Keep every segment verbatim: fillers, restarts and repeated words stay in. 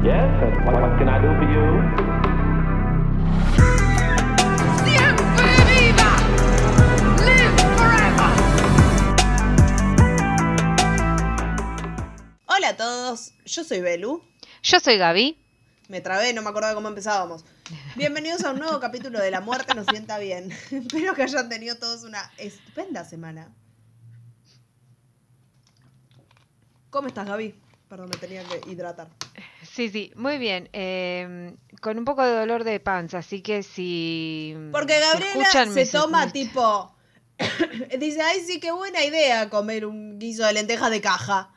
Yes, and what, what can I do for you? Siempre viva! Live forever! Hola a todos, yo soy Belu. Yo soy Gaby. Me trabé, no me acordaba cómo empezábamos. Bienvenidos a un nuevo capítulo de La Muerte nos sienta bien. Espero que hayan tenido todos una estupenda semana. ¿Cómo estás, Gaby? Perdón, me tenía que hidratar. Sí, sí, muy bien. Eh, con un poco de dolor de panza, así que si... Porque si Gabriela escuchan, me se toma su- tipo... Dice, ay, sí, qué buena idea comer un guiso de lentejas de caja.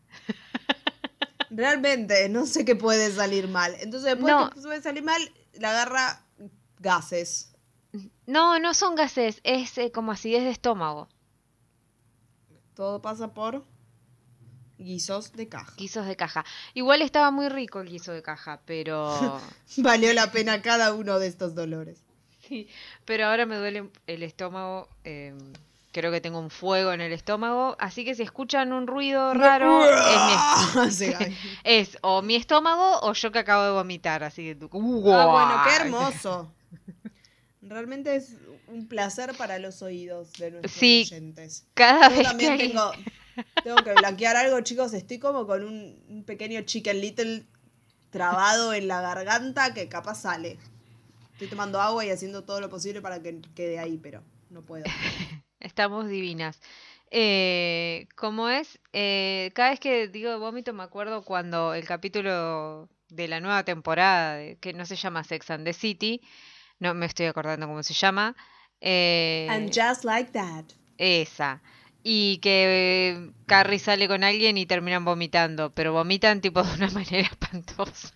Realmente, no sé qué puede salir mal. Entonces, después No. que puede salir mal, la agarra gases. No, no son gases, es eh, como acidez de estómago. Todo pasa por guisos de caja. Guisos de caja. Igual estaba muy rico el guiso de caja, pero... Valió la pena cada uno de estos dolores. sí, pero ahora me duele el estómago. eh, creo que tengo un fuego en el estómago. Así que si escuchan un ruido raro, es mi, Sí, ay. es o mi estómago o yo que acabo de vomitar. Así que tú... Ah, bueno, qué hermoso. Realmente es un placer para los oídos de nuestros Sí, oyentes. cada Yo vez también que... tengo, tengo que blanquear algo, chicos. Estoy como con un, un pequeño chicken little trabado en la garganta que capaz sale. Estoy tomando agua y haciendo todo lo posible para que quede ahí, pero no puedo. Estamos divinas. Eh, ¿cómo es? Eh, cada vez que digo vómito me acuerdo cuando el capítulo de la nueva temporada, de- que no se llama Sex and the City, no me estoy acordando cómo se llama, eh, And just like that. esa, y que eh, Carrie sale con alguien y terminan vomitando, pero vomitan tipo de una manera espantosa.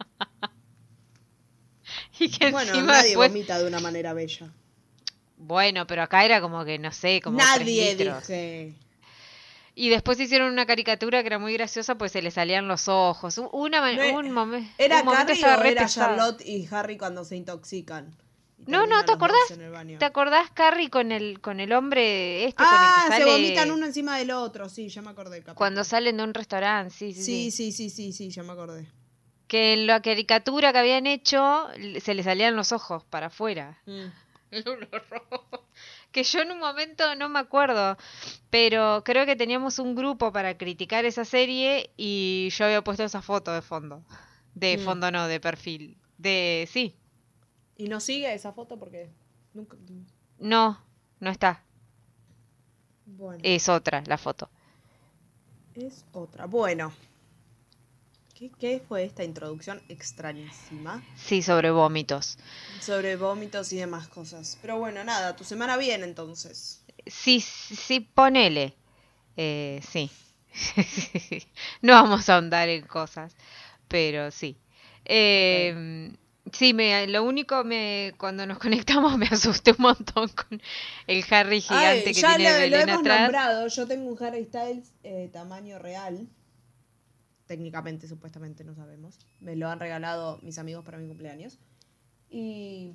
Y que Bueno, encima nadie después... vomita de una manera bella. Bueno, pero acá era como que, no sé, como tres Nadie, litros. dije. Y después hicieron una caricatura que era muy graciosa, pues se le salían los ojos. Hu- Una, ma- No e- un, momen- ¿Era un momento Carrie estaba o re era pesado. Charlotte y Harry cuando se intoxican? Y No, no, terminan ¿te los dos acordás? en el baño. ¿Te acordás, Carrie, con el, con el hombre este Ah, con el que se sale vomitan uno encima del otro, sí, ya me acordé del capítulo. cuando salen de un restaurante? Sí, sí, Sí, sí. sí, sí, sí, sí, ya me acordé. Que en la caricatura que habían hecho l- se le salían los ojos para afuera. Mm. Era un horror. Que yo en un momento no me acuerdo, pero creo que teníamos un grupo para criticar esa serie y yo había puesto esa foto de fondo. De Mm. fondo no, de perfil. De sí. ¿Y no sigue esa foto? Porque nunca... No, no está. Bueno, Es otra la foto. es otra. Bueno. ¿Qué, ¿Qué fue esta introducción extrañísima? Sí, sobre vómitos. Sobre vómitos y demás cosas. Pero bueno, nada, tu semana bien entonces. Sí, sí, ponele. Eh, sí. No vamos a ahondar en cosas, pero sí. Eh, Sí, me, lo único me cuando nos conectamos me asusté un montón con el Harry gigante Ay, que ya tiene lo, lo Belén hemos atrás. nombrado. Yo tengo un Harry Styles eh, tamaño real. Técnicamente, supuestamente, no sabemos. Me lo han regalado mis amigos para mi cumpleaños. Y...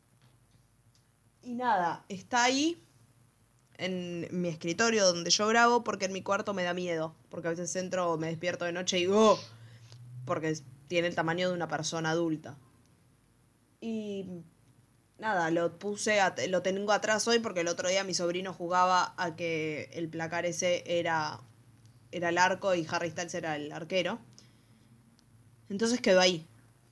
Y nada, está ahí en mi escritorio donde yo grabo porque en mi cuarto me da miedo. Porque a veces entro, me despierto de noche y digo... "Oh", porque es- tiene el tamaño de una persona adulta. Y... Nada, lo puse, a- lo tengo atrás hoy porque el otro día mi sobrino jugaba a que el placar ese era... Era el arco y Harry Styles era el arquero. Entonces quedó ahí.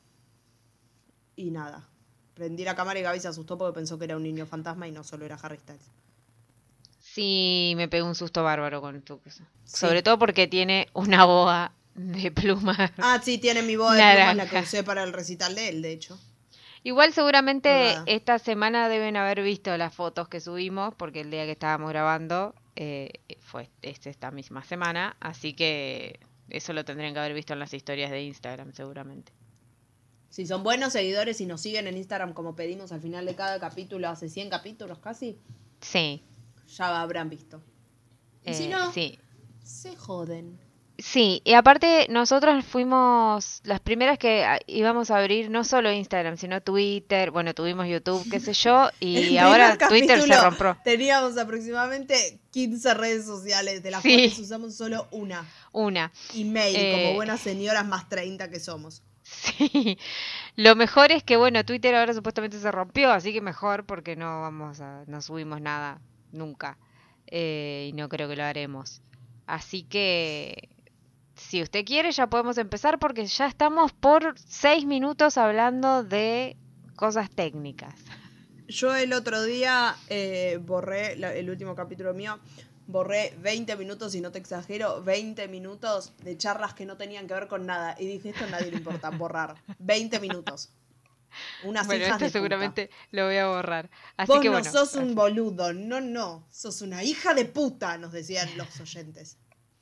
Y nada. Prendí la cámara y Gaby se asustó porque pensó que era un niño fantasma y no solo era Harry Styles. Sí, me pegó un susto bárbaro con tu cosa. Sí. Sobre todo porque tiene una boa de pluma. Ah, sí, tiene mi boda de plumas, la que Naranja. usé para el recital de él, de hecho. Igual seguramente Colgada. esta semana deben haber visto las fotos que subimos, porque el día que estábamos grabando eh, fue es esta misma semana, así que eso lo tendrían que haber visto en las historias de Instagram seguramente. Si son buenos seguidores y nos siguen en Instagram como pedimos al final de cada capítulo, hace cien capítulos casi, Sí, ya habrán visto. Y eh, si no, sí. se joden. Sí, y aparte nosotros fuimos las primeras que ah, íbamos a abrir no solo Instagram, sino Twitter, bueno, tuvimos YouTube, qué sé yo, El y primer ahora Twitter se capítulo rompió. teníamos aproximadamente quince redes sociales, de las Sí. cuales usamos solo una. Una. Email, como Eh, buenas señoras más treinta que somos. Sí, lo mejor es que bueno, Twitter ahora supuestamente se rompió, así que mejor porque no vamos a, no subimos nada nunca. Eh, y no creo que lo haremos. Así que si usted quiere ya podemos empezar porque ya estamos por seis minutos hablando de cosas técnicas. Yo el otro día eh, borré, la- el último capítulo mío, borré veinte minutos, y no te exagero, veinte minutos de charlas que no tenían que ver con nada. Y dije, esto a nadie le importa, borrar. veinte minutos. Unas Bueno, hijas esto de puta. seguramente lo voy a borrar. Así Vos que no bueno, sos un así- boludo, no, no. Sos una hija de puta, nos decían los oyentes.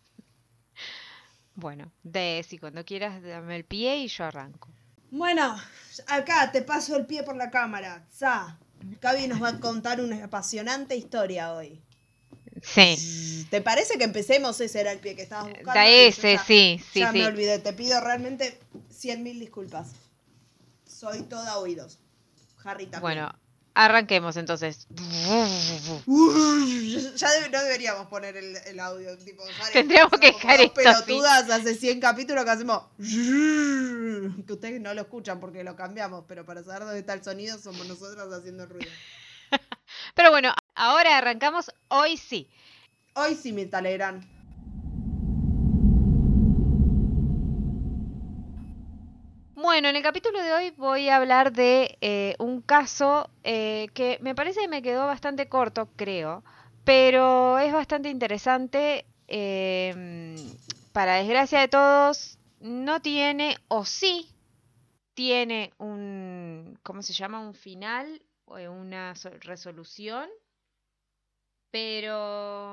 bueno, Desi, cuando quieras dame el pie y yo arranco. Bueno, acá te paso el pie por la cámara. Sa. Gaby nos va a contar una apasionante historia hoy. Sí, ¿Te parece que empecemos? Ese era el pie que estabas buscando. da y yo ese, ya- sí, sí, Ya sí. me olvidé. Te pido realmente cien mil disculpas. Soy toda oídos. Harry también. Bueno, arranquemos entonces. Uy, ya debe- no deberíamos poner el, el audio. Tipo, Harry, Tendríamos que somos como dejar dos esto así. pelotudas hace cien capítulos que hacemos. Que ustedes no lo escuchan porque lo cambiamos. Pero para saber dónde está el sonido, somos nosotras haciendo ruido. Pero bueno, ahora arrancamos, hoy sí. Hoy sí me talerán. Bueno, en el capítulo de hoy voy a hablar de eh, un caso eh, que me parece que me quedó bastante corto, creo, pero es bastante interesante. eh, para desgracia de todos, no tiene, o sí tiene un, ¿cómo se llama? Un final, o una so- resolución, pero...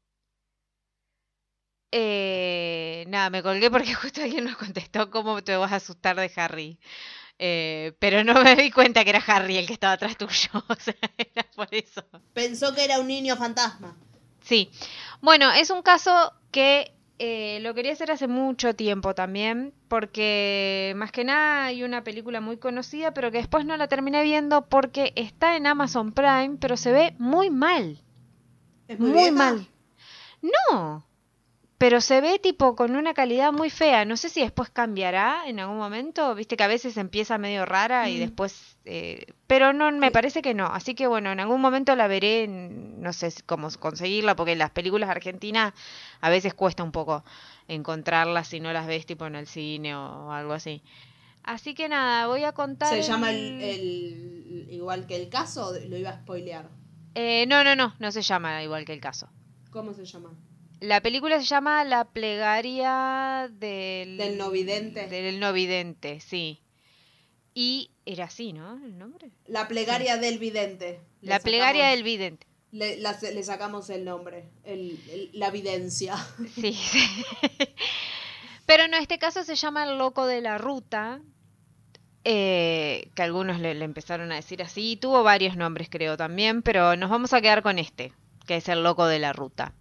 Eh, nada, me colgué porque justo alguien nos contestó cómo te vas a asustar de Harry. Eh, pero no me di cuenta que era Harry el que estaba atrás tuyo. O sea, era por eso. Pensó que era un niño fantasma. Sí. Bueno, es un caso que eh, lo quería hacer hace mucho tiempo también. Porque más que nada hay una película muy conocida, pero que después no la terminé viendo porque está en Amazon Prime, pero se ve muy mal. ¿Es Muy, muy, vieja? mal. No. Pero se ve tipo con una calidad muy fea. No sé si después cambiará en algún momento. Viste que a veces empieza medio rara y Mm. después... eh, pero no, me Sí. parece que no. Así que bueno, en algún momento la veré. en- No sé si- cómo conseguirla porque las películas argentinas a veces cuesta un poco encontrarlas si no las ves tipo en el cine o algo así. Así que nada, voy a contar... ¿Se llama el, el- igual que el caso? Lo iba a spoilear. Eh, no, no, no, no se llama igual que el caso. ¿Cómo se llama? La película se llama La plegaria del... Del no vidente. Del no vidente, sí. Y era así, ¿no? El nombre. La plegaria del vidente. Le La plegaria sacamos- del vidente. Le, la- le sacamos el nombre. El, el- la videncia. Sí, sí. Pero en este caso se llama El loco de la ruta. eh, que algunos le, le empezaron a decir así. Tuvo varios nombres, creo, también. Pero nos vamos a quedar con este, que es El loco de la ruta.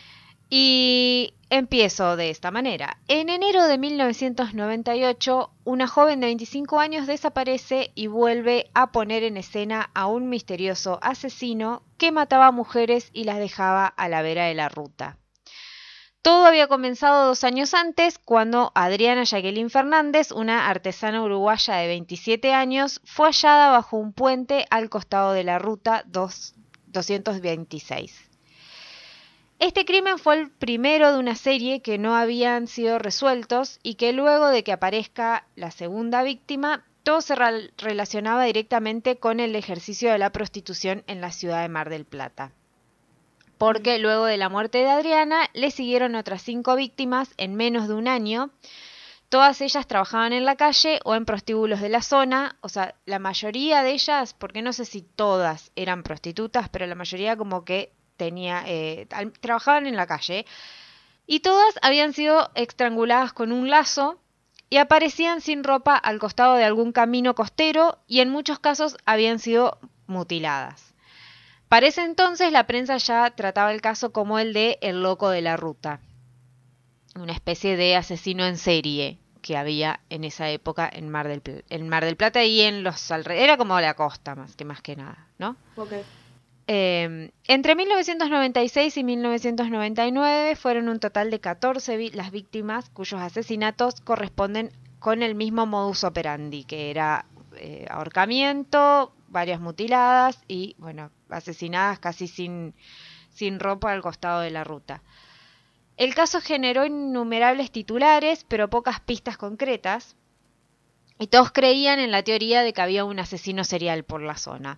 Y empiezo de esta manera. En enero de mil novecientos noventa y ocho, una joven de veinticinco años desaparece y vuelve a poner en escena a un misterioso asesino que mataba mujeres y las dejaba a la vera de la ruta. Todo había comenzado dos años antes, cuando Adriana Jacqueline Fernández, una artesana uruguaya de veintisiete años, fue hallada bajo un puente al costado de la ruta dos- doscientos veintiséis. Este crimen fue el primero de una serie que no habían sido resueltos y que luego de que aparezca la segunda víctima, todo se re- relacionaba directamente con el ejercicio de la prostitución en la ciudad de Mar del Plata. Porque luego de la muerte de Adriana le siguieron otras cinco víctimas en menos de un año. Todas ellas trabajaban en la calle o en prostíbulos de la zona, o sea, la mayoría de ellas, porque no sé si todas eran prostitutas, pero la mayoría como que tenía, eh, al- trabajaban en la calle, y todas habían sido estranguladas con un lazo y aparecían sin ropa al costado de algún camino costero y en muchos casos habían sido mutiladas. Para ese entonces la prensa ya trataba el caso como el de El loco de la ruta. una especie de asesino en serie que había en esa época en Mar del, Pl- en Mar del Plata y en los alrededores. Era como la costa más que más que nada, ¿no? Ok. Eh, entre mil novecientos noventa y seis y mil novecientos noventa y nueve fueron un total de catorce vi- las víctimas cuyos asesinatos corresponden con el mismo modus operandi, que era eh, ahorcamiento, varias mutiladas y, bueno, asesinadas casi sin, sin ropa al costado de la ruta. El caso generó innumerables titulares, pero pocas pistas concretas, y todos creían en la teoría de que había un asesino serial por la zona.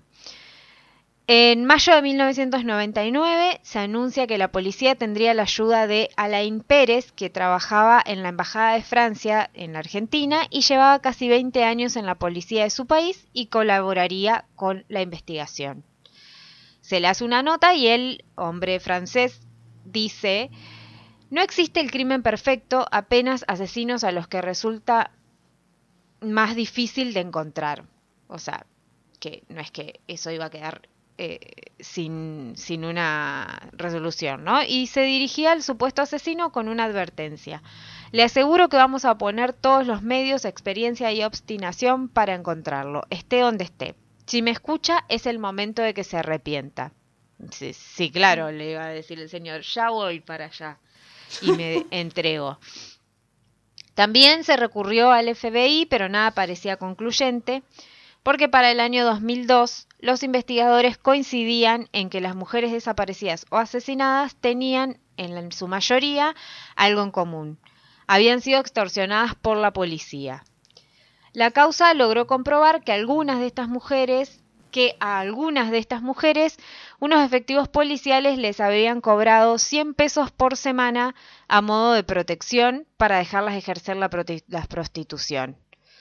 En mayo de mil novecientos noventa y nueve se anuncia que la policía tendría la ayuda de Alain Pérez, que trabajaba en la Embajada de Francia en la Argentina y llevaba casi veinte años en la policía de su país y colaboraría con la investigación. Se le hace una nota y el hombre francés dice: no existe el crimen perfecto, apenas asesinos a los que resulta más difícil de encontrar. O sea, que no es que eso iba a quedar eh, sin, sin una resolución, ¿no? Y se dirigía al supuesto asesino con una advertencia: le aseguro que vamos a poner todos los medios, experiencia y obstinación para encontrarlo, esté donde esté. Si me escucha, es el momento de que se arrepienta. Sí, sí, claro, le iba a decir el señor, ya voy para allá y me entrego. También se recurrió al F B I, pero nada parecía concluyente, porque para el año dos mil dos los investigadores coincidían en que las mujeres desaparecidas o asesinadas tenían, en su mayoría, algo en común: habían sido extorsionadas por la policía. La causa logró comprobar que algunas de estas mujeres, que a algunas de estas mujeres, unos efectivos policiales les habían cobrado cien pesos por semana a modo de protección para dejarlas ejercer la, prote- la prostitución.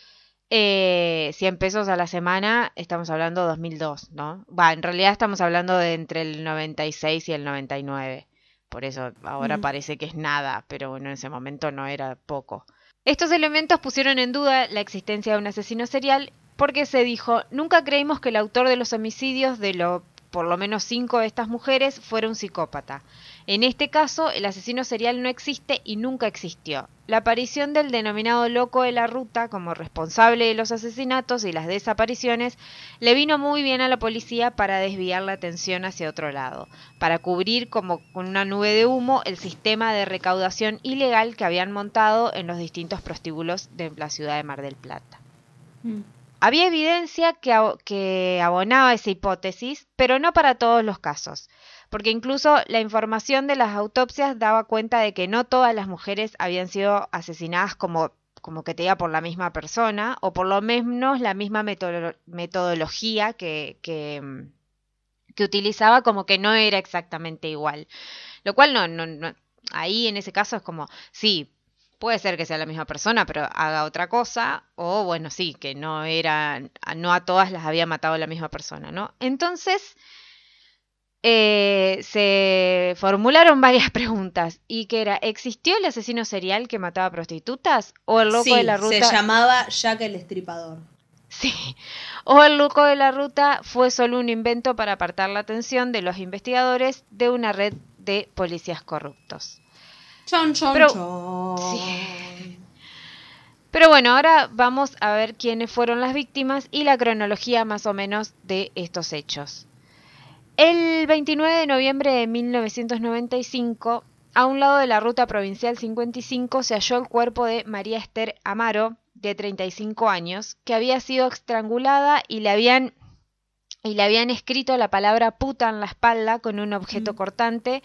Eh, cien pesos a la semana, estamos hablando de dos mil dos, ¿no? Va, en realidad estamos hablando de entre el noventa y seis y el noventa y nueve. Por eso ahora Mm. parece que es nada, pero bueno, en ese momento no era poco. Estos elementos pusieron en duda la existencia de un asesino serial porque se dijo: nunca creímos que el autor de los homicidios de lo, por lo menos cinco de estas mujeres fuera un psicópata. En este caso, el asesino serial no existe y nunca existió. La aparición del denominado loco de la ruta como responsable de los asesinatos y las desapariciones le vino muy bien a la policía para desviar la atención hacia otro lado, para cubrir como con una nube de humo el sistema de recaudación ilegal que habían montado en los distintos prostíbulos de la ciudad de Mar del Plata. Mm. Había evidencia que, ab- que abonaba esa hipótesis, pero no para todos los casos, porque incluso la información de las autopsias daba cuenta de que no todas las mujeres habían sido asesinadas como, como que te diga por la misma persona, o por lo menos la misma metodolo- metodología que, que, mm, que utilizaba, como que no era exactamente igual. Lo cual no, no, no, ahí en ese caso es como, sí, puede ser que sea la misma persona, pero haga otra cosa, o bueno, sí, que no era, no a todas las había matado la misma persona, ¿no? Entonces, eh, se formularon varias preguntas, y que era: ¿existió el asesino serial que mataba prostitutas? ¿O el loco Sí, de la se ruta? llamaba Jack el Estripador. Sí. ¿O el loco de la ruta fue solo un invento para apartar la atención de los investigadores de una red de policías corruptos? Chon, chon, Pero- chon. sí. Pero bueno, ahora vamos a ver quiénes fueron las víctimas y la cronología más o menos de estos hechos. El veintinueve de noviembre de mil novecientos noventa y cinco, a un lado de la ruta provincial cincuenta y cinco, se halló el cuerpo de María Esther Amaro, de treinta y cinco años, que había sido estrangulada y le habían, y le habían escrito la palabra puta en la espalda con un objeto Mm. cortante.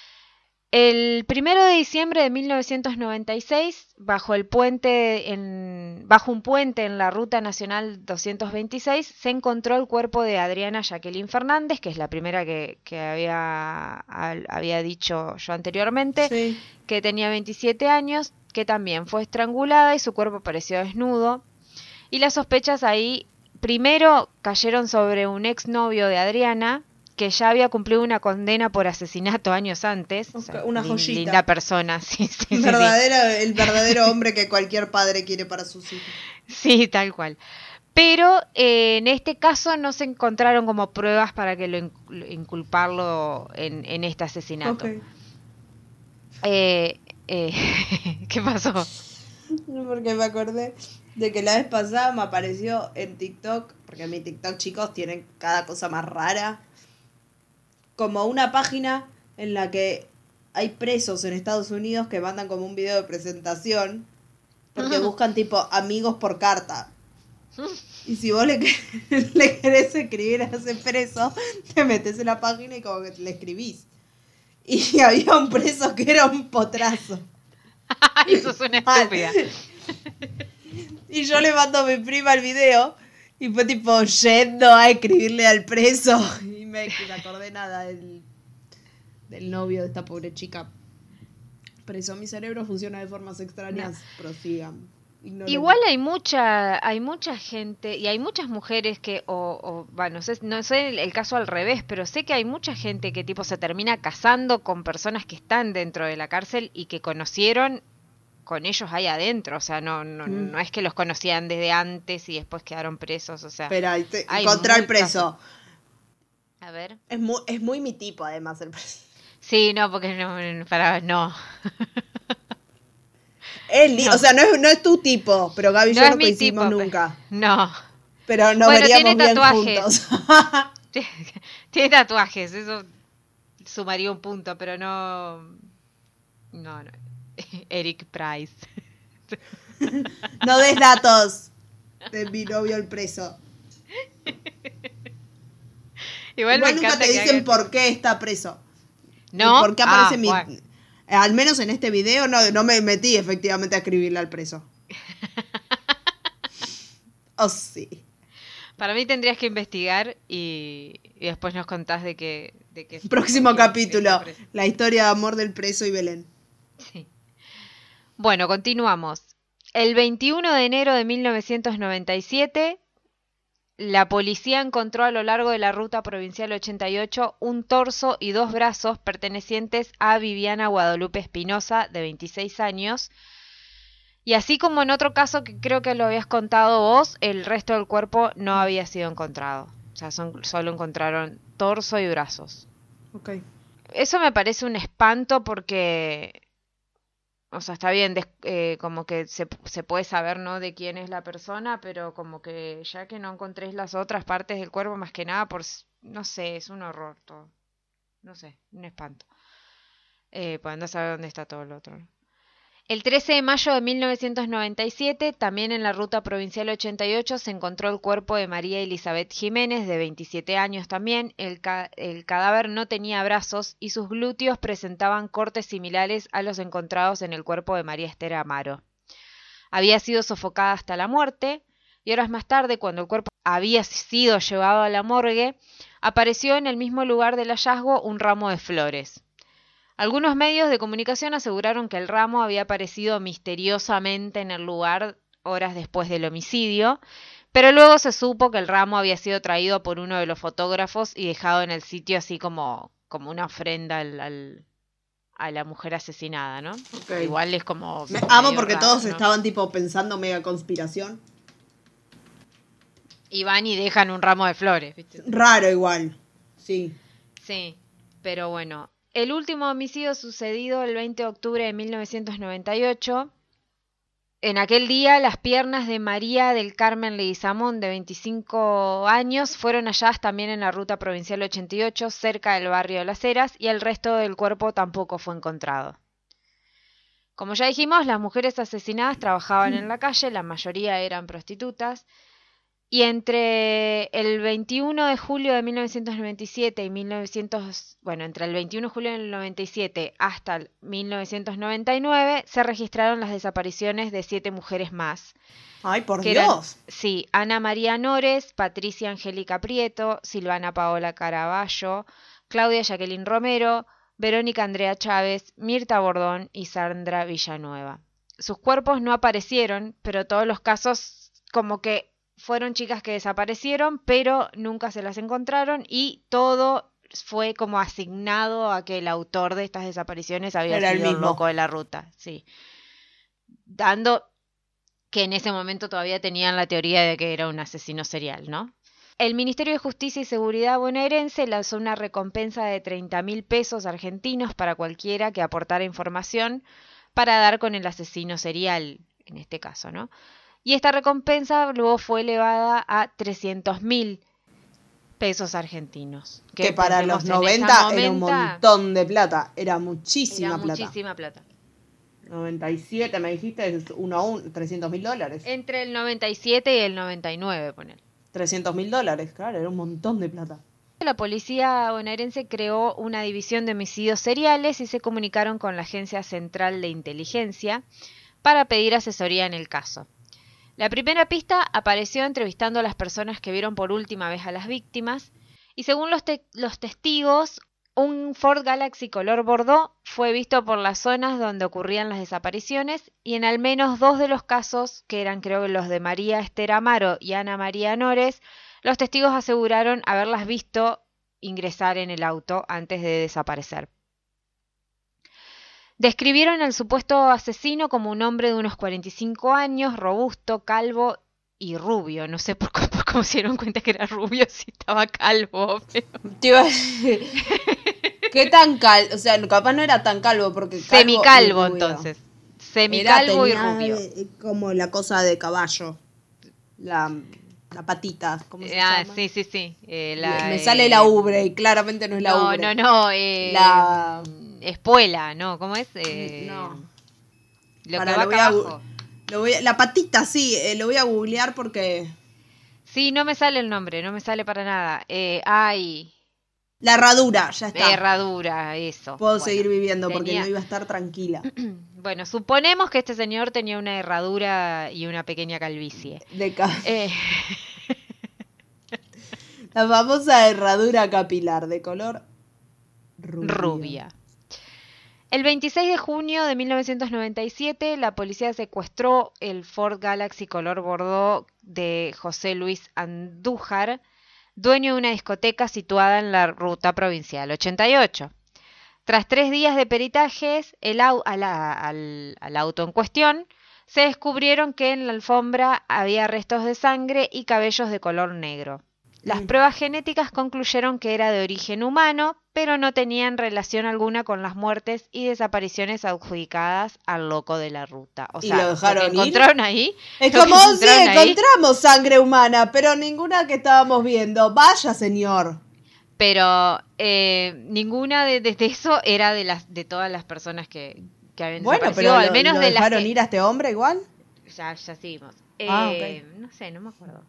El primero de diciembre de mil novecientos noventa y seis, bajo el puente en, bajo un puente en la Ruta Nacional doscientos veintiséis, se encontró el cuerpo de Adriana Jacqueline Fernández, que es la primera que, que había, al- había dicho yo anteriormente, Sí. que tenía veintisiete años, que también fue estrangulada y su cuerpo apareció desnudo. Y las sospechas ahí primero cayeron sobre un exnovio de Adriana, que ya había cumplido una condena por asesinato años antes. O sea, Una lin- joyita. linda persona, sí, sí, sí, sí. Verdadera- el verdadero hombre que cualquier padre quiere para sus hijos. Sí, tal cual. Pero eh, en este caso no se encontraron como pruebas para que lo inc- inculparlo en, en este asesinato. Ok. Eh, Eh, ¿Qué pasó? Porque me acordé de que la vez pasada me apareció en TikTok, porque en mi TikTok, chicos, tienen cada cosa más rara, como una página en la que hay presos en Estados Unidos que mandan como un video de presentación porque buscan tipo amigos por carta. Y si vos le, le querés escribir a ese preso, te metes en la página y como que le escribís. Y había un preso que era un potrazo. Eso suena estúpida. Y yo le mando a mi prima el video y fue tipo yendo a escribirle al preso. Y me, me acordé nada del, del novio de esta pobre chica. Por eso mi cerebro funciona de formas extrañas. No. Prosigan. Ignoren. Igual hay mucha, hay mucha gente y hay muchas mujeres que, o, o bueno, no sé, no sé el, el caso al revés, pero sé que hay mucha gente que tipo se termina casando con personas que están dentro de la cárcel y que conocieron con ellos ahí adentro, o sea, no, no, mm. no es que los conocían desde antes y después quedaron presos, o sea. Espera, encontrar el preso. A ver. Es muy, es muy mi tipo, además, el preso. Sí, no, porque no, para, no. Es li- no. O sea, no es, no es tu tipo, pero Gaby y no yo no coincidimos tipo, nunca. No. Pero nos bueno, veríamos tiene bien tatuajes. juntos. Tiene tatuajes, eso sumaría un punto, pero no... No, no. Eric Price. No des datos de mi novio el preso. Igual, Igual me nunca te dicen hagan... por qué está preso. ¿No? ¿Por qué aparece ah, mi...? Bueno. Al menos en este video no, no me metí efectivamente a escribirle al preso. Oh, sí. Para mí tendrías que investigar y, y después nos contás de que... De que Próximo capítulo, la historia de amor del preso y Belén. Sí. Bueno, continuamos. El veintiuno de enero de mil novecientos noventa y siete... la policía encontró a lo largo de la ruta provincial ochenta y ocho un torso y dos brazos pertenecientes a Viviana Guadalupe Espinosa, de veintiséis años. Y así como en otro caso que creo que lo habías contado vos, el resto del cuerpo no había sido encontrado. O sea, son, solo encontraron torso y brazos. Okay. Eso me parece un espanto porque... O sea, está bien, des, eh, como que se, se puede saber, ¿no?, de quién es la persona, pero como que ya que no encontréis las otras partes del cuerpo, más que nada, por no sé, es un horror todo. No sé, un espanto. Eh, pues anda a saber dónde está todo lo otro. El trece de mayo de mil novecientos noventa y siete, también en la ruta provincial ochenta y ocho, se encontró el cuerpo de María Elizabeth Jiménez, de veintisiete años también. El, ca- el cadáver no tenía brazos y sus glúteos presentaban cortes similares a los encontrados en el cuerpo de María Esther Amaro. Había sido sofocada hasta la muerte y horas más tarde, cuando el cuerpo había sido llevado a la morgue, apareció en el mismo lugar del hallazgo un ramo de flores. Algunos medios de comunicación aseguraron que el ramo había aparecido misteriosamente en el lugar horas después del homicidio, pero luego se supo que el ramo había sido traído por uno de los fotógrafos y dejado en el sitio así como, como una ofrenda al, al, a la mujer asesinada, ¿no? Okay. Igual es como... Me amo porque raro, todos ¿no? estaban tipo pensando mega conspiración. Y van y dejan un ramo de flores, ¿viste? Raro igual, sí. Sí, pero bueno... El último homicidio sucedido el veinte de octubre de mil novecientos noventa y ocho. En aquel día, las piernas de María del Carmen Leguizamón, de veinticinco años, fueron halladas también en la ruta provincial ochenta y ocho, cerca del barrio de Las Heras, y el resto del cuerpo tampoco fue encontrado. Como ya dijimos, las mujeres asesinadas trabajaban en la calle, la mayoría eran prostitutas. Y entre el veintiuno de julio de mil novecientos noventa y siete y mil novecientos, bueno, entre el veintiuno de julio del noventa y siete hasta el mil novecientos noventa y nueve se registraron las desapariciones de siete mujeres más. ¡Ay, por que Dios! Eran, sí, Ana María Nores, Patricia Angélica Prieto, Silvana Paola Caraballo, Claudia Jacqueline Romero, Verónica Andrea Chávez, Mirta Bordón y Sandra Villanueva. Sus cuerpos no aparecieron, pero todos los casos como que fueron chicas que desaparecieron, pero nunca se las encontraron y todo fue como asignado a que el autor de estas desapariciones había Era sido el el mismo. loco de la ruta. Sí. Dando que en ese momento todavía tenían la teoría de que era un asesino serial, ¿no? El Ministerio de Justicia y Seguridad bonaerense lanzó una recompensa de treinta mil pesos argentinos para cualquiera que aportara información para dar con el asesino serial, en este caso, ¿no? Y esta recompensa luego fue elevada a trescientos mil pesos argentinos. Que, para pensemos los en esa noventa era un momenta, montón de plata. Era muchísima era plata. muchísima plata. noventa y siete me dijiste, es uno a uno, trescientos mil dólares. Entre el noventa y siete y el noventa y nueve, poner. trescientos mil dólares, claro, era un montón de plata. La policía bonaerense creó una división de homicidios seriales y se comunicaron con la Agencia Central de Inteligencia para pedir asesoría en el caso. La primera pista apareció entrevistando a las personas que vieron por última vez a las víctimas y según los, te- los testigos, un Ford Galaxy color bordó fue visto por las zonas donde ocurrían las desapariciones y en al menos dos de los casos, que eran creo que los de María Esther Amaro y Ana María Nores, los testigos aseguraron haberlas visto ingresar en el auto antes de desaparecer. Describieron al supuesto asesino como un hombre de unos cuarenta y cinco años, robusto, calvo y rubio. No sé por cómo, por cómo se dieron cuenta que era rubio si estaba calvo. Pero... Te iba a decir, ¿qué tan calvo? O sea, capaz no era tan calvo porque calvo Semicalvo y rubio. entonces. Semicalvo y Era- tenía, rubio. eh, como la cosa de caballo. La, la patita, ¿cómo se Ah, llama? sí, sí, sí. Eh, Me- la, me eh, sale la ubre y claramente no es la no, ubre. no, no. Eh, La- Espuela, ¿no? ¿Cómo es? Eh, No. Lo Pará, que va lo voy acá a abajo. gu- Lo voy a- la patita, sí, eh, lo voy a googlear porque... Sí, no me sale el nombre, no me sale para nada. Eh, ay, La herradura, ya está. herradura, eso. Puedo Bueno, seguir viviendo porque tenía- no iba a estar tranquila. Bueno, suponemos que este señor tenía una herradura y una pequeña calvicie. De ca- Eh, La famosa herradura capilar de color rubio. rubia. El veintiséis de junio de mil novecientos noventa y siete, la policía secuestró el Ford Galaxy color bordó de José Luis Andújar, dueño de una discoteca situada en la ruta provincial ochenta y ocho. Tras tres días de peritajes el au- a la- al, al auto en cuestión, se descubrieron que en la alfombra había restos de sangre y cabellos de color negro. Las Mm. pruebas genéticas concluyeron que era de origen humano, pero no tenían relación alguna con las muertes y desapariciones adjudicadas al loco de la ruta. O ¿Y sea, lo dejaron que ir? encontraron ahí. Es lo que como, sí, encontraron ahí, encontramos sangre humana, pero ninguna que estábamos viendo. Vaya, señor. pero eh, ninguna de, de eso era de las de todas las personas que, que habían Bueno, desaparecido, pero al lo, menos lo de las dejaron que... ir a este hombre igual. Ya, ya seguimos. Ah, Eh, No sé, no me acuerdo.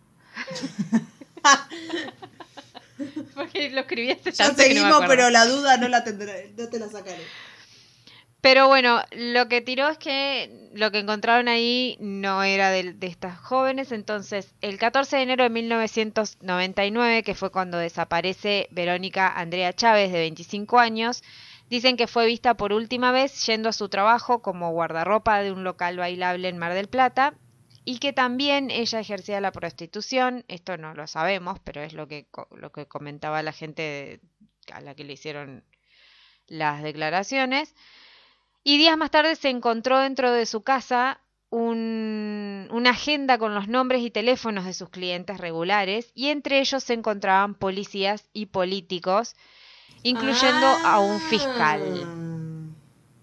Porque lo escribí hace Ya tanto que no me seguimos, acuerdo. pero la duda no la tendré, no te la sacaré. Pero bueno, lo que tiró es que lo que encontraron ahí no era de, de estas jóvenes. Entonces, el catorce de enero de mil novecientos noventa y nueve, que fue cuando desaparece Verónica Andrea Chávez, de veinticinco años, dicen que fue vista por última vez yendo a su trabajo como guardarropa de un local bailable en Mar del Plata y que también ella ejercía la prostitución. Esto no lo sabemos, pero es lo que, co- lo que comentaba la gente a la que le hicieron las declaraciones. Y días más tarde se encontró dentro de su casa un- una agenda con los nombres y teléfonos de sus clientes regulares y entre ellos se encontraban policías y políticos, incluyendo a un fiscal. Ah.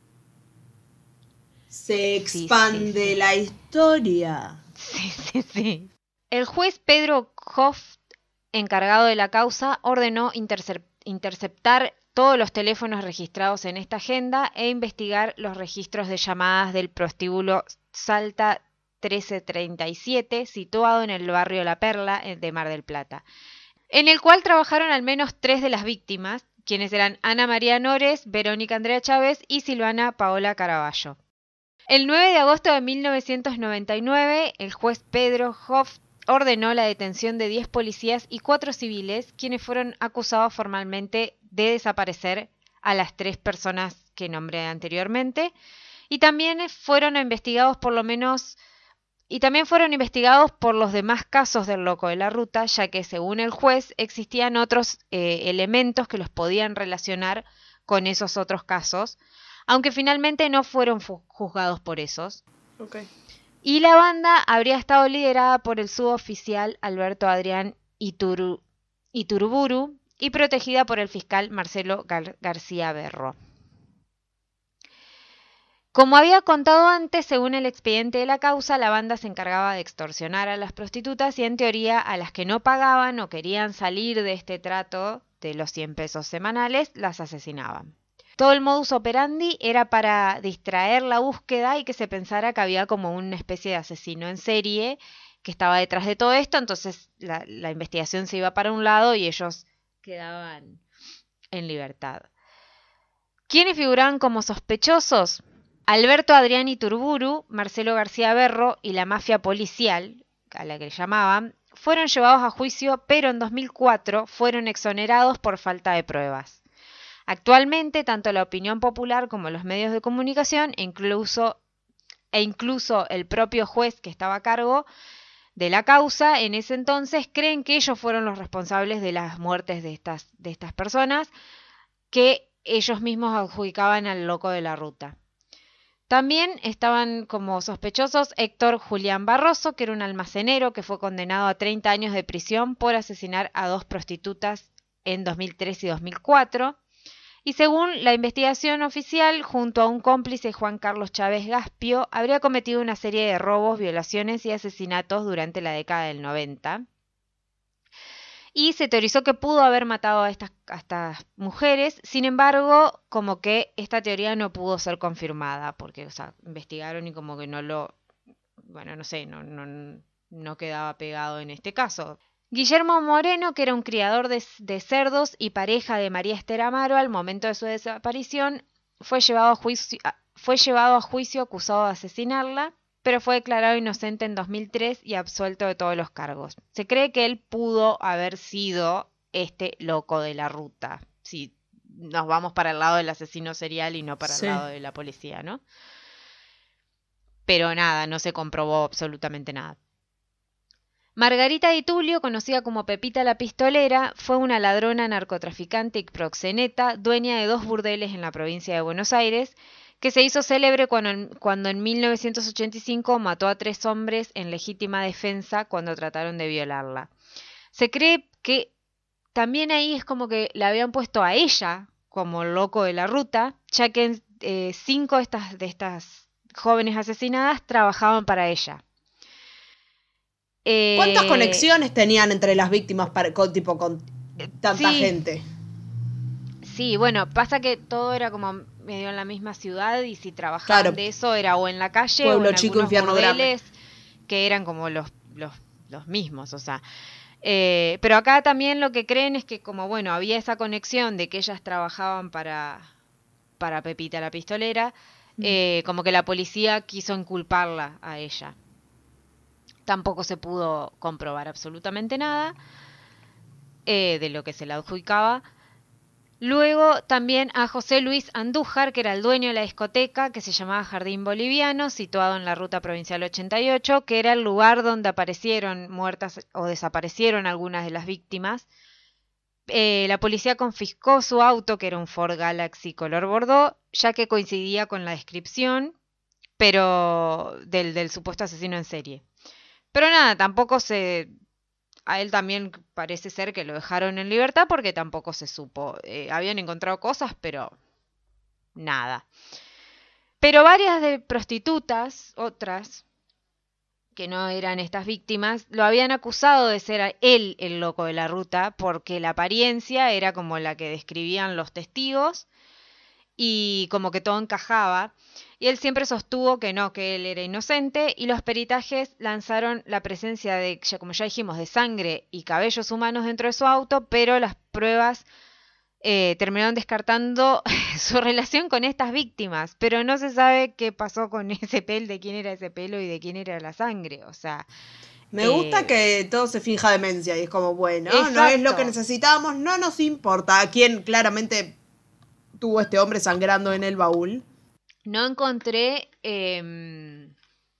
Se Sí, expande sí, sí. la historia. Sí, sí, sí. El juez Pedro Hoff, encargado de la causa, ordenó intercep- interceptar todos los teléfonos registrados en esta agenda e investigar los registros de llamadas del prostíbulo Salta trece treinta y siete, situado en el barrio La Perla eh, de Mar del Plata, en el cual trabajaron al menos tres de las víctimas, quienes eran Ana María Nores, Verónica Andrea Chávez y Silvana Paola Caraballo. El nueve de agosto de mil novecientos noventa y nueve, el juez Pedro Hoff ordenó la detención de diez policías y cuatro civiles, quienes fueron acusados formalmente de desaparecer a las tres personas que nombré anteriormente, y también fueron investigados por lo menos y también fueron investigados por los demás casos del loco de la ruta, ya que según el juez existían otros eh, elementos que los podían relacionar con esos otros casos, aunque finalmente no fueron fu- juzgados por esos. Okay. Y la banda habría estado liderada por el suboficial Alberto Adrián Ituru- Iturburu y protegida por el fiscal Marcelo Gar- García Berro. Como había contado antes, según el expediente de la causa, la banda se encargaba de extorsionar a las prostitutas y en teoría a las que no pagaban o querían salir de este trato de los cien pesos semanales, las asesinaban. Todo el modus operandi era para distraer la búsqueda y que se pensara que había como una especie de asesino en serie que estaba detrás de todo esto, entonces la, la investigación se iba para un lado y ellos quedaban en libertad. ¿Quiénes figuraban como sospechosos? Alberto Adrián Iturburu, Marcelo García Berro y la mafia policial, a la que le llamaban, fueron llevados a juicio, pero en dos mil cuatro fueron exonerados por falta de pruebas. Actualmente, tanto la opinión popular como los medios de comunicación, e incluso, e incluso el propio juez que estaba a cargo de la causa en ese entonces, creen que ellos fueron los responsables de las muertes de estas, de estas personas, que ellos mismos adjudicaban al loco de la ruta. También estaban como sospechosos Héctor Julián Barroso, que era un almacenero que fue condenado a treinta años de prisión por asesinar a dos prostitutas en dos mil tres y dos mil cuatro. Y según la investigación oficial, junto a un cómplice, Juan Carlos Chávez Gaspio, habría cometido una serie de robos, violaciones y asesinatos durante la década del noventa. Y se teorizó que pudo haber matado a estas, a estas mujeres, sin embargo, como que esta teoría no pudo ser confirmada, porque, o sea, investigaron y como que no lo, bueno, no sé, no, no, no quedaba pegado en este caso. Guillermo Moreno, que era un criador de, de cerdos y pareja de María Esther Amaro, al momento de su desaparición, fue llevado a juicio, fue llevado a juicio acusado de asesinarla, pero fue declarado inocente en dos mil tres y absuelto de todos los cargos. Se cree que él pudo haber sido este loco de la ruta, si nos vamos para el lado del asesino serial y no para sí. el lado de la policía, ¿no? Pero nada, no se comprobó absolutamente nada. Margarita Di Tulio, conocida como Pepita la Pistolera, fue una ladrona, narcotraficante y proxeneta, dueña de dos burdeles en la provincia de Buenos Aires, que se hizo célebre cuando, cuando en mil novecientos ochenta y cinco mató a tres hombres en legítima defensa cuando trataron de violarla. Se cree que también ahí es como que la habían puesto a ella como loco de la ruta, ya que eh, cinco de estas, de estas jóvenes asesinadas trabajaban para ella. Eh, ¿Cuántas conexiones tenían entre las víctimas para, con, tipo, con tanta sí, gente? Sí, bueno, pasa que todo era como medio en la misma ciudad y si trabajaban claro. de eso era o en la calle Pueblo o en chico, algunos burdeles grande. Que eran como los, los, los mismos, o sea. Eh, pero acá también lo que creen es que como, bueno, había esa conexión de que ellas trabajaban para, para Pepita la Pistolera, mm. eh, como que la policía quiso inculparla a ella. Tampoco se pudo comprobar absolutamente nada eh, de lo que se le adjudicaba. Luego también a José Luis Andújar, que era el dueño de la discoteca, que se llamaba Jardín Boliviano, situado en la Ruta Provincial ochenta y ocho, que era el lugar donde aparecieron muertas o desaparecieron algunas de las víctimas. Eh, la policía confiscó su auto, que era un Ford Galaxy color bordeaux, ya que coincidía con la descripción pero del, del supuesto asesino en serie. Pero nada, tampoco se... A él también parece ser que lo dejaron en libertad porque tampoco se supo. Eh, habían encontrado cosas, pero nada. Pero varias de prostitutas, otras, que no eran estas víctimas, lo habían acusado de ser él el loco de la ruta porque la apariencia era como la que describían los testigos y como que todo encajaba. Y él siempre sostuvo que no, que él era inocente, y los peritajes lanzaron la presencia de, ya como ya dijimos, de sangre y cabellos humanos dentro de su auto, pero las pruebas eh, terminaron descartando su relación con estas víctimas, pero no se sabe qué pasó con ese pelo, de quién era ese pelo y de quién era la sangre, o sea... Me gusta eh, que todo se finja demencia y es como, bueno, exacto. No es lo que necesitábamos, no nos importa a quién claramente tuvo este hombre sangrando en el baúl. No encontré, eh,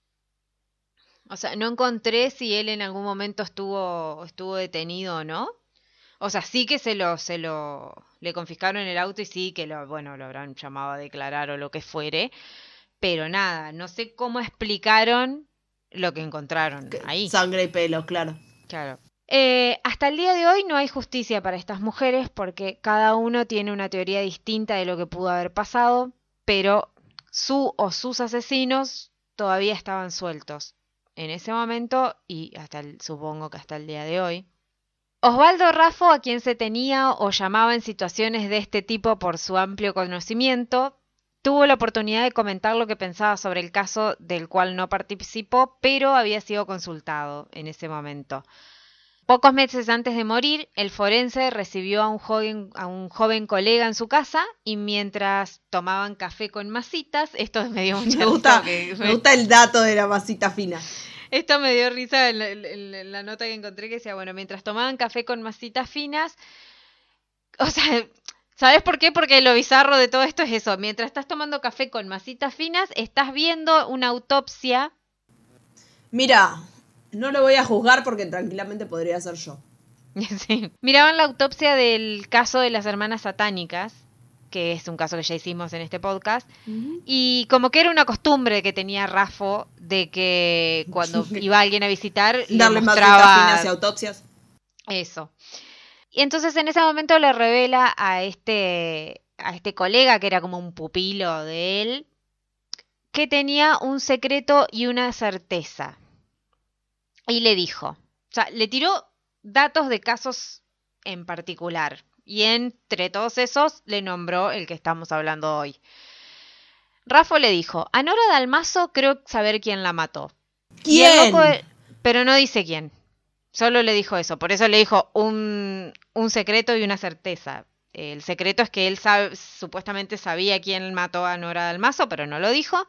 o sea, no encontré si él en algún momento estuvo estuvo detenido o no. O sea, sí que se lo se lo le confiscaron el auto y sí que lo bueno lo habrán llamado a declarar o lo que fuere, pero nada, no sé cómo explicaron lo que encontraron ahí. Sangre y pelo, claro. Claro. Eh, hasta el día de hoy no hay justicia para estas mujeres porque cada uno tiene una teoría distinta de lo que pudo haber pasado, pero su o sus asesinos todavía estaban sueltos en ese momento y hasta el, supongo que hasta el día de hoy. Osvaldo Raffo, a quien se tenía o llamaba en situaciones de este tipo por su amplio conocimiento, tuvo la oportunidad de comentar lo que pensaba sobre el caso del cual no participó, pero había sido consultado en ese momento. Pocos meses antes de morir, el forense recibió a un joven, a un joven colega en su casa y mientras tomaban café con masitas, esto me dio mucha Me gusta, risa que me gusta el dato de la masita fina. Esto me dio risa en la, en- en la nota que encontré que decía, bueno, mientras tomaban café con masitas finas, o sea, ¿sabes por qué? Porque lo bizarro de todo esto es eso, mientras estás tomando café con masitas finas, estás viendo una autopsia. Mira, no lo voy a juzgar porque tranquilamente podría ser yo. Sí. Miraban la autopsia del caso de las hermanas satánicas, que es un caso que ya hicimos en este podcast, y como que era una costumbre que tenía Raffo de que cuando iba alguien a visitar le Darle masitas mostraba finas y autopsias. eso. Y entonces en ese momento le revela a este, a este colega, que era como un pupilo de él, que tenía un secreto y una certeza. Y le dijo, o sea, le tiró datos de casos en particular. Y entre todos esos le nombró el que estamos hablando hoy. Raffo le dijo, a Nora Dalmazo creo saber quién la mató. Y el ¿Quién? loco de- pero no dice quién. Solo le dijo eso. Por eso le dijo un, un secreto y una certeza. El secreto es que él sabe, supuestamente sabía quién mató a Nora Dalmazo, pero no lo dijo.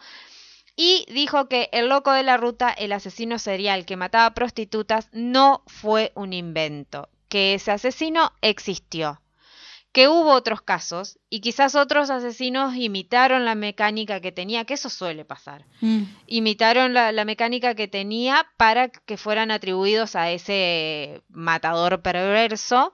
Y dijo que el loco de la ruta, el asesino serial que mataba prostitutas, no fue un invento. Que ese asesino existió. Que hubo otros casos y quizás otros asesinos imitaron la mecánica que tenía, que eso suele pasar. Mm. Imitaron la, la mecánica que tenía para que fueran atribuidos a ese matador perverso,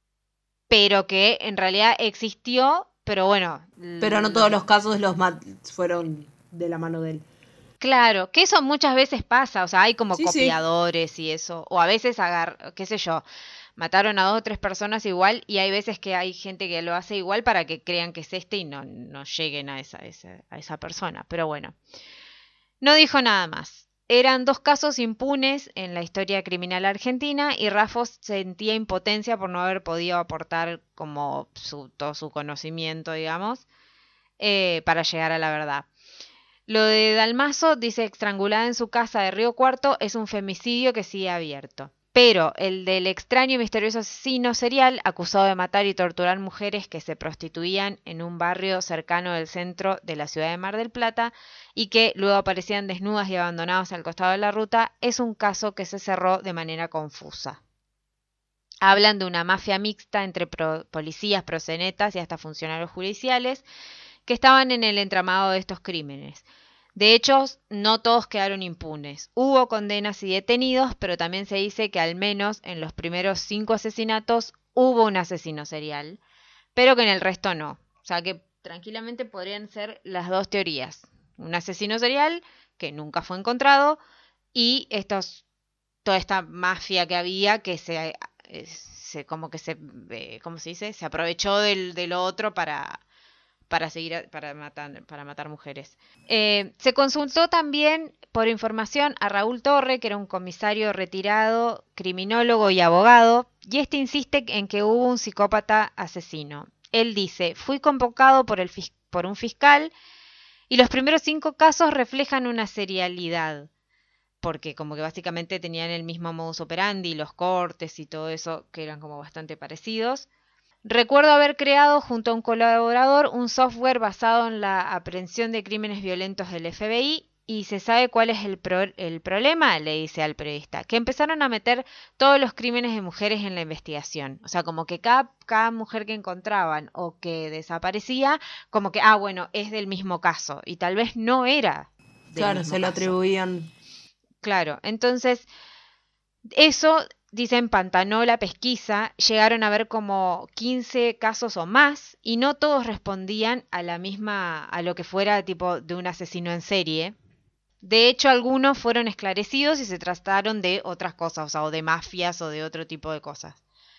pero que en realidad existió, pero bueno. Pero no todos los casos los mat- fueron de la mano de él. Claro, que eso muchas veces pasa, o sea, hay como Sí, sí. copiadores y eso, o a veces agar, qué sé yo, mataron a dos o tres personas igual y hay veces que hay gente que lo hace igual para que crean que es este y no, no lleguen a esa, esa, a esa persona, pero bueno. No dijo nada más. Eran dos casos impunes en la historia criminal argentina y Raffo sentía impotencia por no haber podido aportar como su, todo su conocimiento, digamos, eh, para llegar a la verdad. Lo de Dalmazo, dice, estrangulada en su casa de Río Cuarto, es un femicidio que sigue abierto. Pero el del extraño y misterioso asesino serial, acusado de matar y torturar mujeres que se prostituían en un barrio cercano del centro de la ciudad de Mar del Plata y que luego aparecían desnudas y abandonadas al costado de la ruta, es un caso que se cerró de manera confusa. Hablan de una mafia mixta entre pro- policías, proxenetas y hasta funcionarios judiciales que estaban en el entramado de estos crímenes. De hecho, no todos quedaron impunes. Hubo condenas y detenidos, pero también se dice que al menos en los primeros cinco asesinatos hubo un asesino serial, pero que en el resto no. O sea que tranquilamente podrían ser las dos teorías. Un asesino serial que nunca fue encontrado y estos, toda esta mafia que había que se, eh, se como que se, eh, ¿cómo se dice? Se aprovechó del, del otro para... para seguir para matar para matar mujeres. Eh, se consultó también por información a Raúl Torre, que era un comisario retirado, criminólogo y abogado, y este insiste en que hubo un psicópata asesino. Él dice, fui convocado por, el, por un fiscal y los primeros cinco casos reflejan una serialidad, porque como que básicamente tenían el mismo modus operandi, los cortes y todo eso, que eran como bastante parecidos. Recuerdo haber creado junto a un colaborador un software basado en la aprehensión de crímenes violentos del F B I y se sabe cuál es el, pro el problema, le dice al periodista, que empezaron a meter todos los crímenes de mujeres en la investigación. O sea, como que cada, cada mujer que encontraban o que desaparecía, como que, ah, bueno, es del mismo caso y tal vez no era del Claro, mismo se lo caso. atribuían. Claro, entonces eso... Dicen, pantanó la pesquisa, llegaron a ver como quince casos o más y no todos respondían a la misma, a lo que fuera tipo de un asesino en serie. De hecho, algunos fueron esclarecidos y se trataron de otras cosas, o sea, o de mafias o de otro tipo de cosas.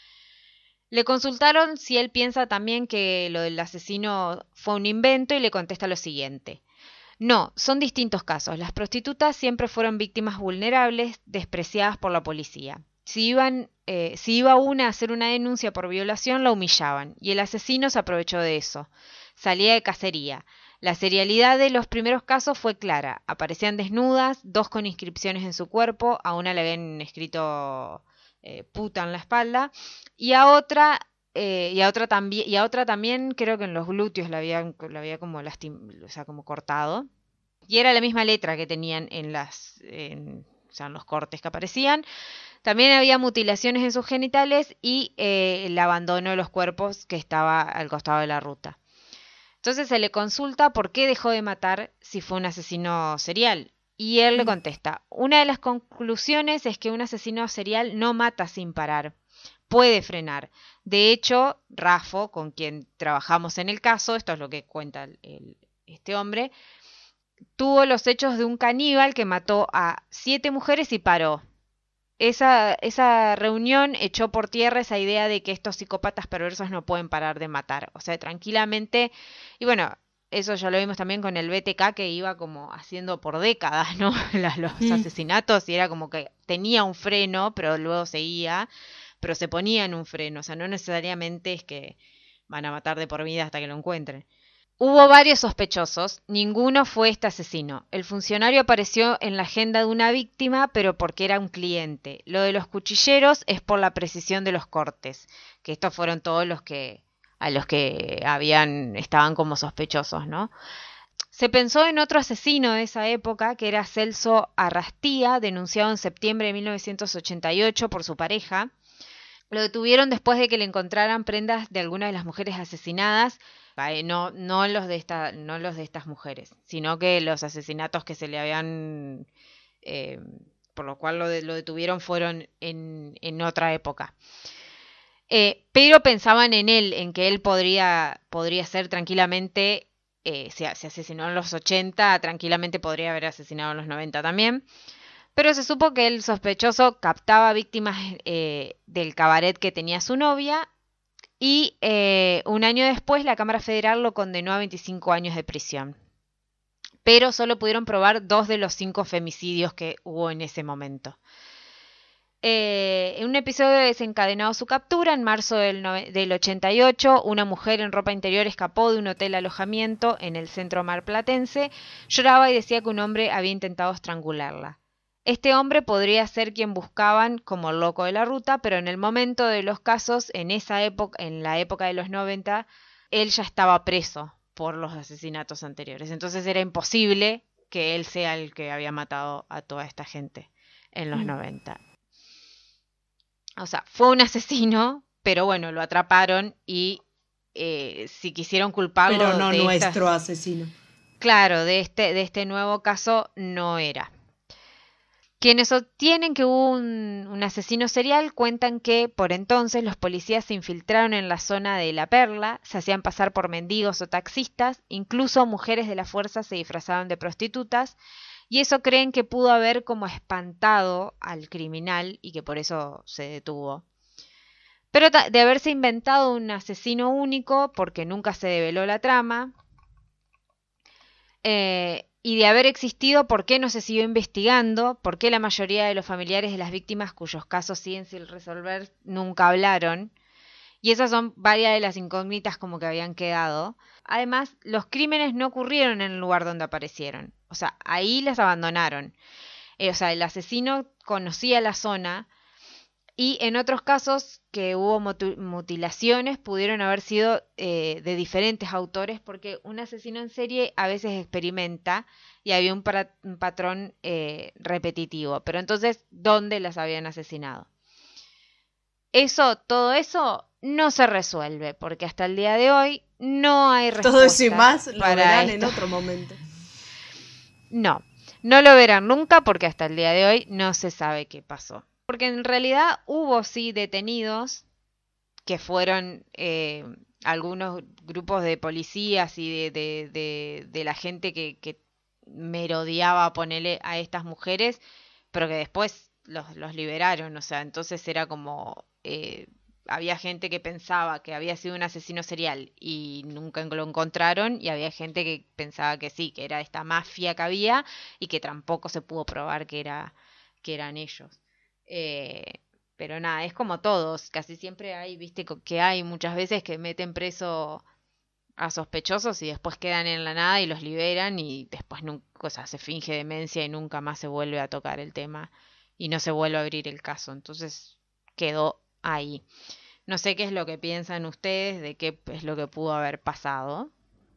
Le consultaron si él piensa también que lo del asesino fue un invento y le contesta lo siguiente. No, son distintos casos. Las prostitutas siempre fueron víctimas vulnerables, despreciadas por la policía. Si, iban, eh, si iba una a hacer una denuncia por violación, la humillaban, y el asesino se aprovechó de eso. Salía de cacería. La serialidad de los primeros casos fue clara. Aparecían desnudas, dos con inscripciones en su cuerpo, a una le habían escrito eh, puta en la espalda, y a otra... Eh, y a otra también, y a otra también creo que en los glúteos la había, la había como lastim, o sea, como cortado. Y era la misma letra que tenían en las, en, o sea, en los cortes que aparecían. También había mutilaciones en sus genitales y eh, el abandono de los cuerpos que estaba al costado de la ruta. Entonces se le consulta por qué dejó de matar si fue un asesino serial. Y él le contesta, una de las conclusiones es que un asesino serial no mata sin parar. Puede frenar. De hecho, Raffo, con quien trabajamos en el caso, esto es lo que cuenta el, el, este hombre, tuvo los hechos de un caníbal que mató a siete mujeres y paró. Esa, esa reunión echó por tierra esa idea de que estos psicópatas perversos no pueden parar de matar. O sea, tranquilamente, y bueno, eso ya lo vimos también con el B T K que iba como haciendo por décadas, ¿no? Los Mm. asesinatos y era como que tenía un freno, pero luego seguía. Pero se ponían un freno, o sea, no necesariamente es que van a matar de por vida hasta que lo encuentren. Hubo varios sospechosos, ninguno fue este asesino. El funcionario apareció en la agenda de una víctima, pero porque era un cliente. Lo de los cuchilleros es por la precisión de los cortes, que estos fueron todos los que a los que habían estaban como sospechosos, ¿no? Se pensó en otro asesino de esa época, que era Celso Arrastía, denunciado en septiembre de mil novecientos ochenta y ocho por su pareja. Lo detuvieron después de que le encontraran prendas de algunas de las mujeres asesinadas, no, no, los de esta, no los de estas mujeres, sino que los asesinatos que se le habían, eh, por lo cual lo, de, lo detuvieron fueron en, en otra época. Eh, pero pensaban en él, en que él podría, podría ser tranquilamente, eh, se, se asesinó en los ochenta, tranquilamente podría haber asesinado en los noventa también. Pero se supo que el sospechoso captaba víctimas eh, del cabaret que tenía su novia y eh, un año después la Cámara Federal lo condenó a veinticinco años de prisión. Pero solo pudieron probar dos de los cinco femicidios que hubo en ese momento. Eh, en un episodio desencadenó su captura en marzo del, del ochenta y ocho, una mujer en ropa interior escapó de un hotel alojamiento en el centro marplatense, lloraba y decía que un hombre había intentado estrangularla. Este hombre podría ser quien buscaban como el loco de la ruta, pero en el momento de los casos, en esa época, en la época de los noventa, él ya estaba preso por los asesinatos anteriores. Entonces era imposible que él sea el que había matado a toda esta gente en los mm. noventa. O sea, fue un asesino, pero bueno, lo atraparon y eh, si quisieron culparlo... Pero no de nuestro estas... asesino. Claro, de este, de este nuevo caso no era. Quienes sostienen que hubo un, un asesino serial cuentan que, por entonces, los policías se infiltraron en la zona de La Perla, se hacían pasar por mendigos o taxistas, incluso mujeres de la fuerza se disfrazaban de prostitutas, y eso creen que pudo haber como espantado al criminal y que por eso se detuvo. Pero de haberse inventado un asesino único, porque nunca se develó la trama, eh, y de haber existido, ¿por qué no se siguió investigando? ¿Por qué la mayoría de los familiares de las víctimas cuyos casos siguen sin resolver nunca hablaron? Y esas son varias de las incógnitas como que habían quedado. Además, los crímenes no ocurrieron en el lugar donde aparecieron. O sea, ahí las abandonaron. Eh, o sea, el asesino conocía la zona y en otros casos que hubo mutilaciones pudieron haber sido eh, de diferentes autores porque un asesino en serie a veces experimenta y había un, para, un patrón eh, repetitivo. Pero entonces, ¿dónde las habían asesinado? Eso, todo eso no se resuelve porque hasta el día de hoy no hay respuesta. Todo eso y más lo para verán esto. En otro momento. No, no lo verán nunca porque hasta el día de hoy no se sabe qué pasó. Porque en realidad hubo sí detenidos que fueron eh, algunos grupos de policías y de, de, de, de la gente que, que merodeaba ponerle a estas mujeres, pero que después los, los liberaron. O sea, entonces era como... Eh, había gente que pensaba que había sido un asesino serial y nunca lo encontraron, y había gente que pensaba que sí, que era esta mafia que había y que tampoco se pudo probar que era que eran ellos. Eh, pero nada, es como todos, casi siempre hay, viste, co- que hay muchas veces que meten preso a sospechosos y después quedan en la nada y los liberan y después nunca, o sea, se finge demencia y nunca más se vuelve a tocar el tema y no se vuelve a abrir el caso. Entonces quedó ahí. No sé qué es lo que piensan ustedes de qué es lo que pudo haber pasado,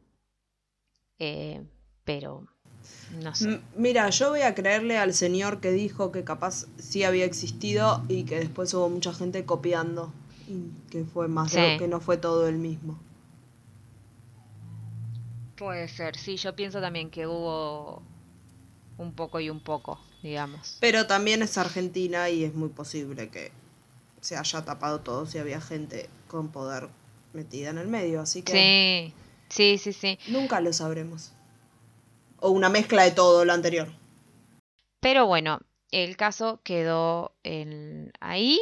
eh, pero no sé. M- Mira, yo voy a creerle al señor que dijo que capaz sí había existido y que después hubo mucha gente copiando. Y que fue más de Sí. lo que no fue todo el mismo. Puede ser, sí, yo pienso también que hubo un poco y un poco, digamos. Pero también es Argentina y es muy posible que se haya tapado todo si había gente con poder metida en el medio. Así que Sí, sí, sí, sí. nunca lo sabremos. O una mezcla de todo lo anterior. Pero bueno, el caso quedó en- ahí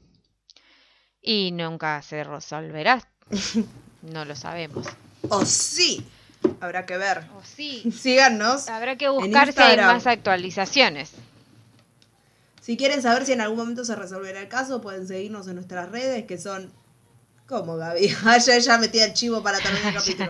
y nunca se resolverá. No lo sabemos. O sí, habrá que ver. O sí, Síganos. habrá que en buscar si hay Instagram. más actualizaciones. Si quieren saber si en algún momento se resolverá el caso, pueden seguirnos en nuestras redes, que son... ¿Cómo, Gaby? Ah, ya, ya metí el chivo para terminar el capítulo.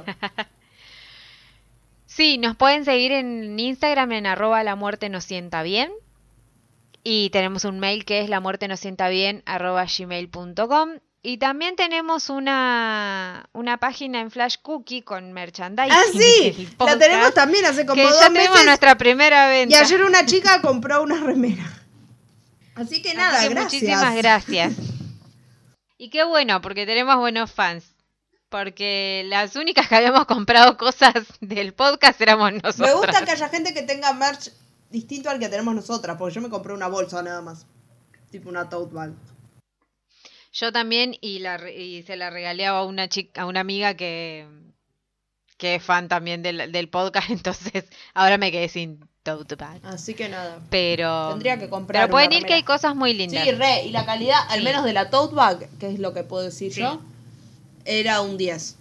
Sí, nos pueden seguir en Instagram en arroba la muerte nos sienta bien. Y tenemos un mail que es la muerte nos sienta bien arroba gmail punto com. Y también tenemos una, una página en Flash Cookie con merchandising. ¡Ah, sí! del La podcast, tenemos también hace como que dos ya tenemos meses. nuestra primera Y venta. ayer una chica compró una remera. Así que nada, Así que gracias. muchísimas gracias. Y qué bueno, porque tenemos buenos fans. Porque las únicas que habíamos comprado cosas del podcast éramos nosotros. Me gusta que haya gente que tenga merch distinto al que tenemos nosotras, porque yo me compré una bolsa nada más. Tipo una tote bag. Yo también, y, la, re- y se la regalé a una chica, a una amiga que, que es fan también del, del podcast, entonces ahora me quedé sin tote bag. Así que nada. Pero, Tendría que comprar pero pueden una ir que hay remera. cosas muy lindas. Sí, re, y la calidad, al Sí. menos de la tote bag, que es lo que puedo decir Sí. yo, era un diez.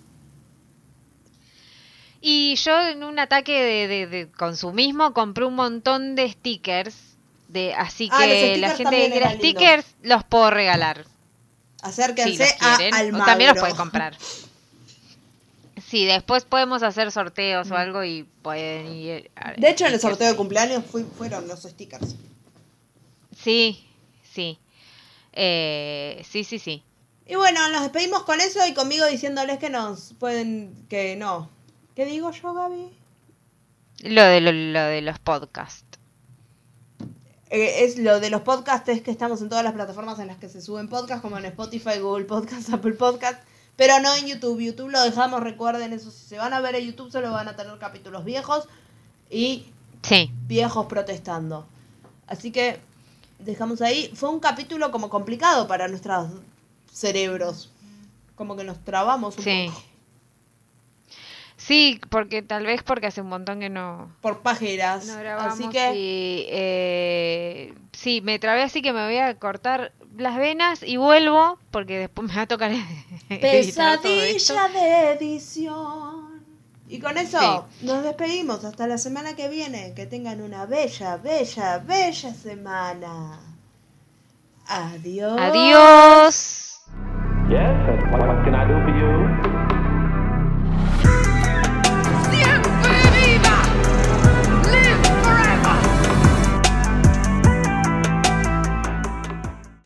Y yo en un ataque de, de- de consumismo compré un montón de stickers, de, así Ah, los que la stickers gente que también quiera eran lindos. stickers los puedo regalar. Acérquense Si los a quieren, o Almagro. también los pueden comprar. Sí, después podemos hacer sorteos o algo y pueden ir. a- De hecho, en el stickers sorteo de ahí. cumpleaños fui- fueron los stickers. Sí, sí. Eh, sí, sí, sí. Y bueno, nos despedimos con eso y conmigo diciéndoles que nos pueden, que no. ¿Qué digo yo, Gaby? Lo de, lo, lo de los podcasts. Eh, es lo de los podcasts, es que estamos en todas las plataformas en las que se suben podcasts, como en Spotify, Google Podcasts, Apple Podcasts, pero no en YouTube. YouTube lo dejamos, recuerden eso, si se van a ver en YouTube solo van a tener capítulos viejos y Sí. viejos protestando. Así que dejamos ahí. Fue un capítulo como complicado para nuestros cerebros. Como que nos trabamos un Sí. poco. Sí, porque tal vez porque hace un montón que no, Por pajeras. no grabamos. Así que y, eh, sí, me trabé así que me voy a cortar las venas y vuelvo porque después me va a tocar editar todo esto. pesadilla de edición. Y con eso nos despedimos hasta la semana que viene. Que tengan una bella, bella, bella semana. Adiós. Adiós. Yes, and what can I do for you?